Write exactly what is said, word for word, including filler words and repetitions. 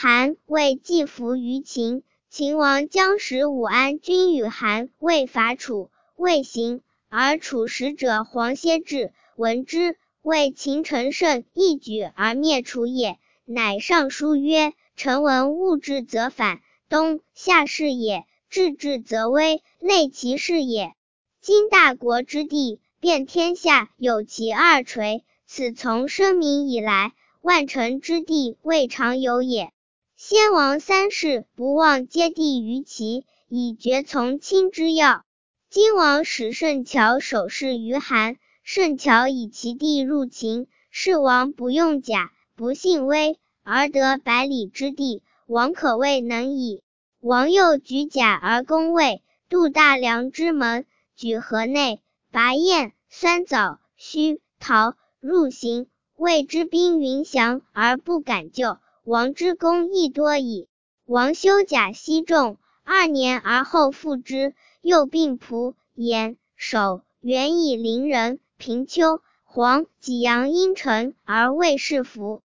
韩、魏既服于秦，秦王将使武安君与韩、魏伐楚，魏行，而楚使者黄歇至，闻之，谓秦乘胜一举而灭楚也，乃上书曰：臣闻物至则反，冬夏是也，至至则危，类其事也。今大国之地，遍天下有其二垂，此从生民以来，万乘之地未尝有也。先王三世不忘接地于齐，以绝从亲之要。今王使盛乔守势于韩，盛乔以其地入秦，是王不用甲，不信威，而得百里之地，王可谓能矣。王又举甲而攻魏，渡大梁之门，举河内，拔燕、酸枣、须、桃，入行，魏之兵云降而不敢救，王之功亦多矣。王修甲西仲，二年而后复之，又并蒲、延、守、原以邻人、平丘、黄、济阳阴城而魏氏服。